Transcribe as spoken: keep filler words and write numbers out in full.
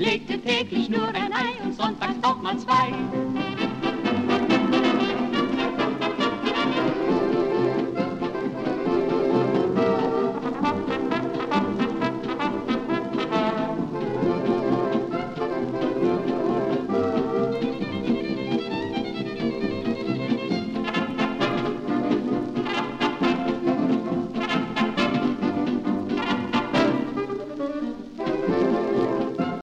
legte täglich nur ein Ei und sonntags auch mal zwei.